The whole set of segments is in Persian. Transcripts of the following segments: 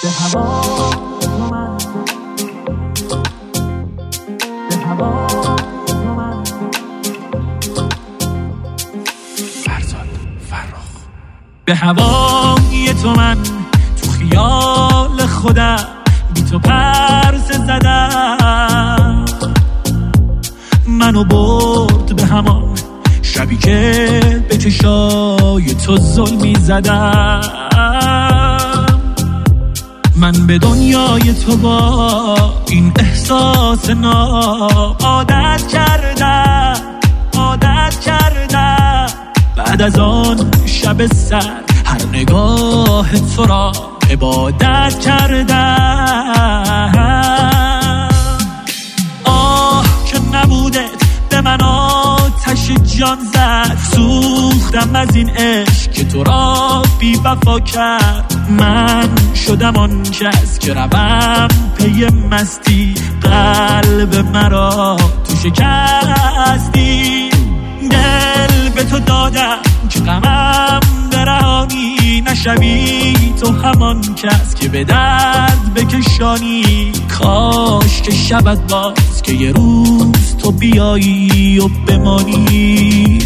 به هوا من، به هوا من. فرزاد فرخ. به هوای تو من تو خیال خودم بی تو پرسه زدم، منو برد به همان شبی که به چشای تو ظلمی زدم. من به دنیای تو با این احساس ناب عادت کردم. بعد از آن شب سر هر نگاه تو را عبادت کردم. آه که نبودت به من آتش جان زد، سوختم از این عشق که تو را بی وفا کرد. من شدم آن کس که روم پی مستی، قلب مرا تو شکستی. دل به تو دادم که غمم برهانی، نشوی تو همان کس که به درد بکشانی. کاش که شبت باز که یه روز تو بیایی و بمانی.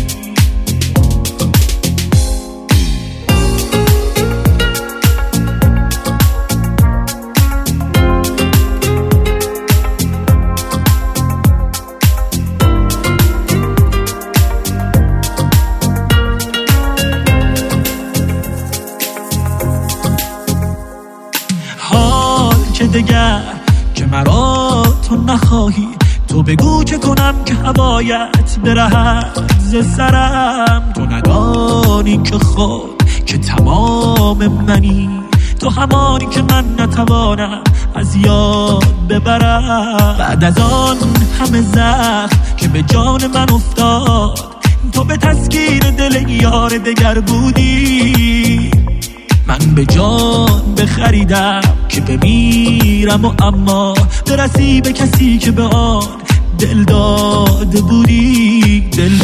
که دگر که مرا تو نخواهی، تو بگو که کنم که هوایت برهد ز سرم. تو ندانی که خود که تمام منی، تو همانی که من نتوانم از یاد ببرم. بعد از آن همه زخم که به جان من افتاد، تو به تسکین دل یار دگر بودی. من به جان بخریدم که بمیرم و اما برسی به کسی که به آن دل داده بودی.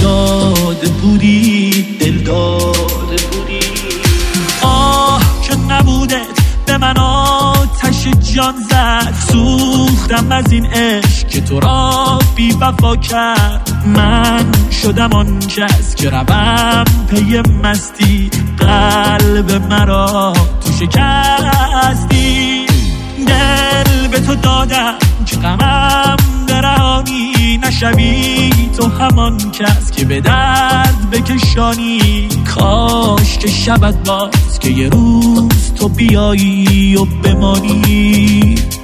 آه که نبودت به من آتش جان زد، سوختم از این عشق که تو را بی وفا کرد. من شدم آن کس که روم پی مستی، قلب مرا تو شکستی. دل به تو دادم که غمم برهانی، نشوی تو همان کس که به درد بکشانی. کاش که شبت باز که یه روز تو بیایی و بمانی.